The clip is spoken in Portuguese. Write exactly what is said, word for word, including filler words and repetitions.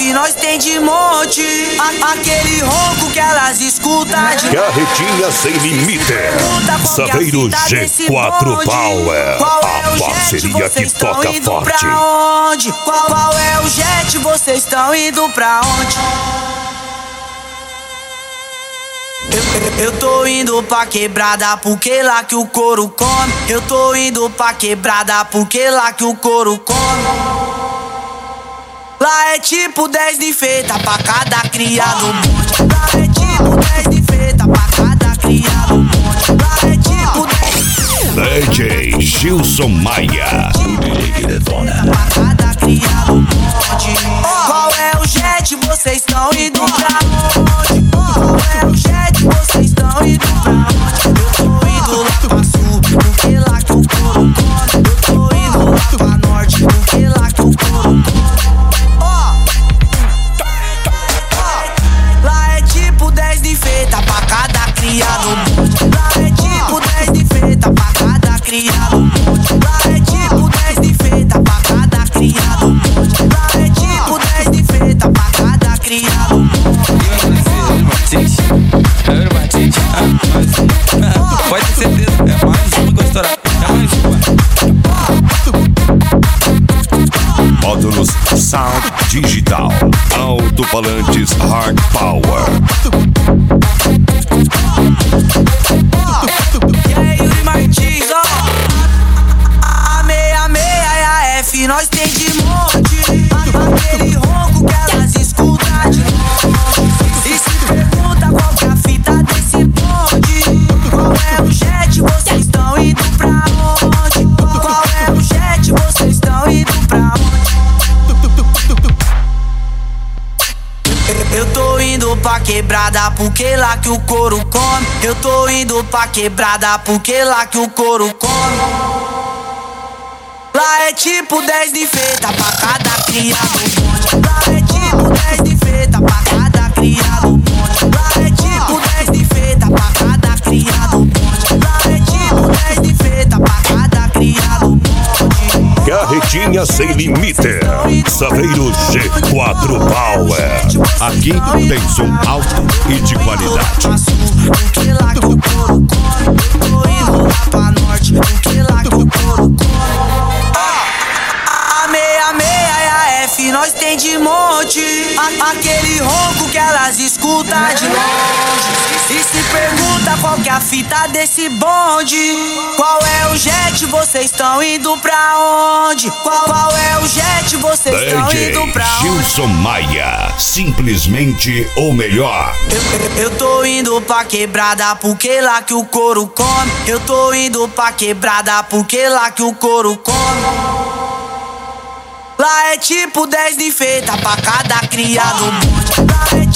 F nós tem de monte. A, aquele ronco que elas escutam de Carretinha sem limite. Saveiro G quatro Power. A parceria que toca forte. Onde? Qual, qual é o jet? Vocês estão indo pra onde? Eu, eu tô indo pra quebrada porque lá que o couro come. Eu tô indo pra quebrada porque lá que o couro come. Lá é tipo dez de feita pra cada criado monte. Lá é tipo dez de feita pra cada criado monte. Lá é tipo dez D J Gilson Maia. pra cada criado monte. Qual é o jet? Vocês estão indo pra onde? Qual é o jet? Vocês estão indo pra onde? Eu tô indo lá pra sul, porque lá que o couro come. Eu tô indo lá pra norte, porque lá que o couro come. Lá é tipo dez de feita pra cada criado monte. Lá é tipo dez de feita pra cada criado monte. Lá é tipo dez de feita pra cada criado monte. Lá é tipo dez de feita pra cada criado monte. Pode ter certeza, é mais uma que vai estourar. É mais uma. Módulos Sound Digital. Alto-falantes Hard Power. E aí, Yuri Martins, ó. A meia, meia e a F nós tem de monte. Aquele ronco que elas escutam de longe. E se pergunta qual que é a fita desse bonde. Qual é o jet? Vocês estão indo pra onde? Qual é o jet? Vocês estão indo pra onde? Eu tô indo pra quebrada porque lá que o couro come. Eu tô indo pra quebrada porque lá que o couro come. Lá é tipo dez de feita pra cada criado monte. Lá é tipo dez de feita pra cada criado monte. Lá é tipo dez de feita pra cada criado monte. Lá é tipo dez de feita pra cada criado monte. Carretinha sem limite. Saveiro G quatro Power. Aqui tem som alto e de qualidade. Porque lá que o couro come. Eu tô indo lá pra norte, porque lá que o couro come. A meia, meia e a F nós tem de monte. A, aquele ronco que elas escutam de longe. E se pergunta qual que é a fita desse bonde. Qual é o jet? Vocês estão indo pra onde? Qual, qual é o jet? Vocês estão indo pra D J onde? Gilson Maia. Simplesmente o melhor. Eu, eu, eu tô indo pra quebrada porque lá que o couro come. Eu tô indo pra quebrada porque lá que o couro come. Lá é tipo dez de feita pra cada criado monte. Lá é